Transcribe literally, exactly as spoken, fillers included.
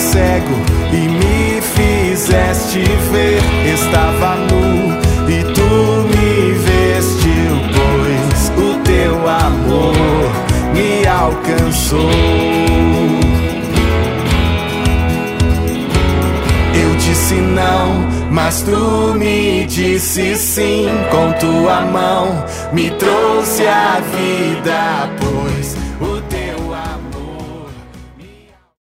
cego e me fizeste ver. Estava nu e tu me vestiu, pois o teu amor me alcançou. Eu disse não, mas tu me disse sim. Com tua mão me trouxe a vida, pois